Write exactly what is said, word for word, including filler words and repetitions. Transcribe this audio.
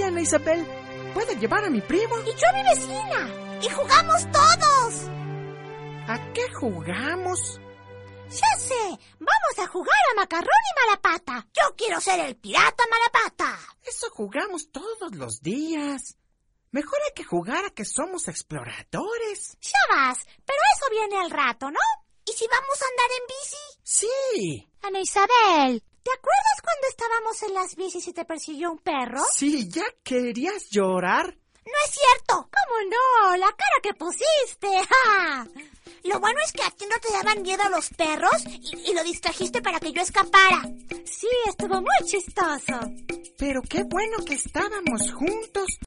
Ana Isabel. ¿Puede llevar a mi primo? Y yo a mi vecina. Y jugamos todos. ¿A qué jugamos? Ya sé, vamos a jugar a Macarrón y Malapata. Yo quiero ser el pirata Malapata. Eso jugamos todos los días. Mejor hay que jugar a que somos exploradores. Ya vas, pero eso viene al rato, ¿no? ¿Y si vamos a andar en bici? Sí. Ana Isabel, ¿te acuerdas cuando estábamos en las bicis y te persiguió un perro? Sí, ¿ya querías llorar? No es cierto. ¿Cómo no? La cara que pusiste. ¡Ja! Lo bueno es que a ti no te daban miedo los perros y, y lo distrajiste para que yo escapara. Sí, estuvo muy chistoso. Pero qué bueno que estábamos juntos.